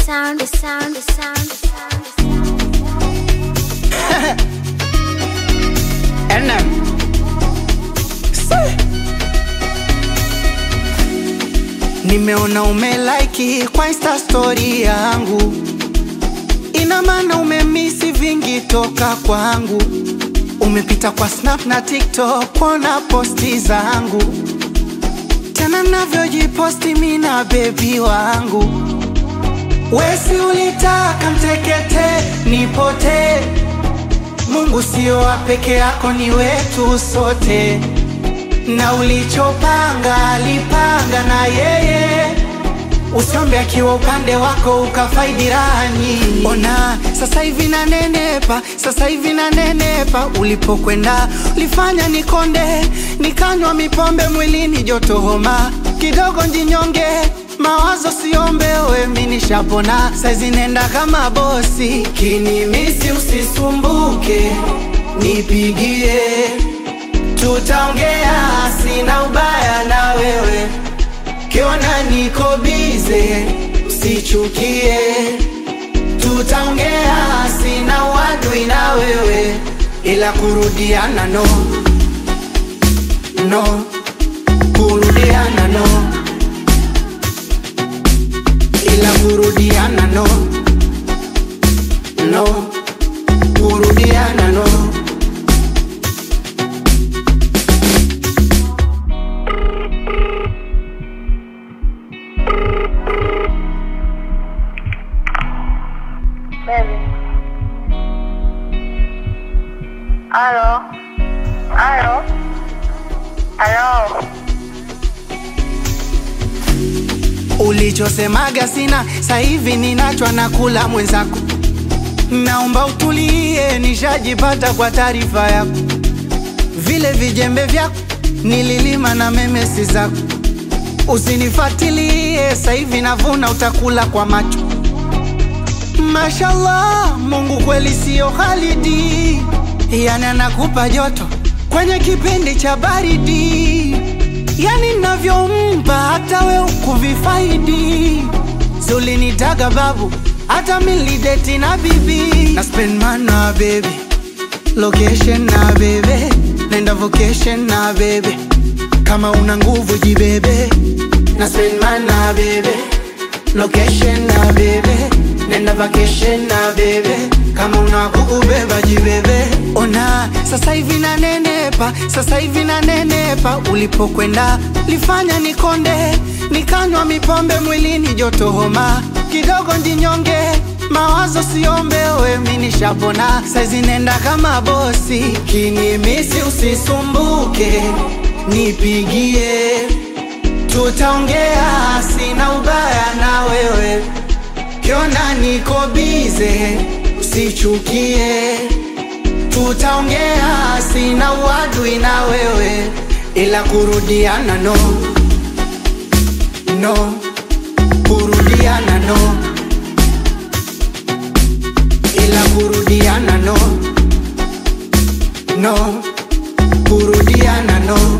sound, the sound, the sound, the sound, the sound. NM. Nimeona umelike kwa Insta story yangu, ina maana umemisi vingi toka kwangu. Umepita kwa Snap na TikTok kuona posti zangu, tena navyojiposti mimi na baby wangu. Wesi ulitaka mtekete nipote, Mungu sio wa peke yako, ni wetu sote. Na ulichopanga alipanga na yeye, usiombe akiwa upande wako ukafaidi rani. Ona sasa hivi nanenepa, sasa hivi nanenepa. Ulipokwenda ulifanya nikonde, nikanywa mipombe mwilini joto homa kidogo njinyonge. Mawazo siombe we mimi nishapona, saizi nenda kama bosi. Kinimisi usisumbuke, nipigie tutaongea, sina ubaya na wewe. Kiona niko bize usichukie, tutaongea, sina uadui na wewe. Ila kurudiana no, no, kurudiana no, ila kurudiana no, no, kurudiana no. Baby. Aló. Aló. Aló. Ulichosemaga sina, sasa hivi ninachwa na kula mwenzako. Naomba utulie, nishajipata kwa taarifa yako. Vile vijembe vyako nililima na memesi zako. Usinifuatilie, sasa hivi navuna, utakula kwa macho. Mashallah, Mungu kweli sio Khalidi, yani anakupa joto kwenye kipindi cha baridi. Yani navyompa hata we ukuvifaidi. Zulinitaga babu, hata milideti na bibi. Na spend man na baby, location na baby, nenda vacation na baby. Kama una nguvu jibebe. Na spend man na baby, location na baby, nenda vacation na baby. Kama una kukubeba jibebe. Ona sasa hivi nanenepa, sasa hivi nanenepa. Ulipokwenda lifanya nikonde, nikanywa mipombe mwilini joto homa kidogo njinyonge. Mawazo siombe we mimi nishapona, saizi nenda kama bosi. Kinimisi usisumbuke, nipigie tutaongea, sina ubaya na wewe. Kiona niko bize usichukie, tutaongea, sina uadui na wewe. Ila kurudiana no, no, kurudiana no, ila kurudiana no, no, kurudiana no.